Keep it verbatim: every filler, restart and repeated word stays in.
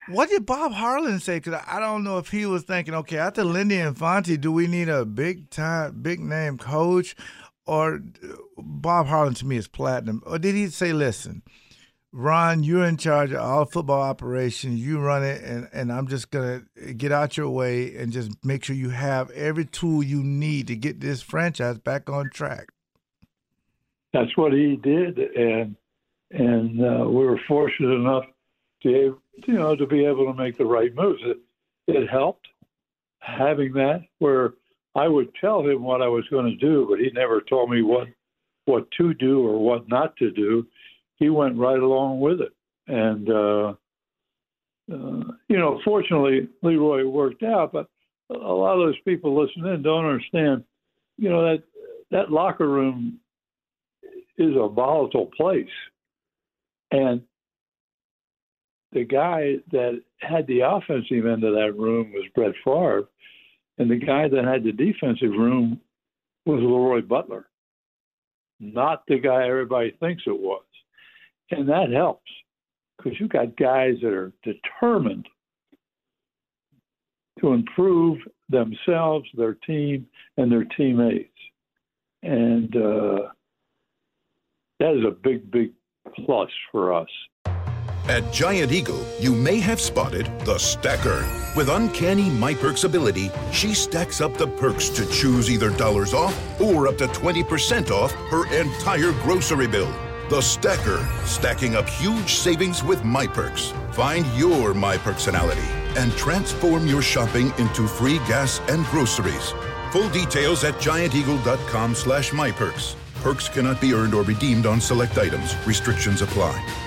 What did Bob Harlan say? Because I don't know if he was thinking, okay, after Lindy Infante, do we need a big time, big name coach? Or Bob Harlan to me is platinum. Or did he say, listen, Ron, you're in charge of all football operations. You run it, and, and I'm just going to get out your way and just make sure you have every tool you need to get this franchise back on track. That's what he did, and and uh, we were fortunate enough to, you know, to be able to make the right moves. It, it helped having that where I would tell him what I was going to do, but he never told me what what to do or what not to do. He went right along with it. And, uh, uh, you know, fortunately, Leroy worked out, but a lot of those people listening don't understand, you know, that that locker room is a volatile place. And the guy that had the offensive end of that room was Brett Favre, and the guy that had the defensive room was Leroy Butler, not the guy everybody thinks it was. And that helps because you got guys that are determined to improve themselves, their team, and their teammates. And uh, that is a big, big plus for us. At Giant Eagle, you may have spotted the stacker. With uncanny MyPerks ability, she stacks up the perks to choose either dollars off or up to twenty percent off her entire grocery bill. The Stacker, stacking up huge savings with MyPerks. Find your MyPerksonality and transform your shopping into free gas and groceries. Full details at gianteagle.com slash MyPerks. Perks cannot be earned or redeemed on select items. Restrictions apply.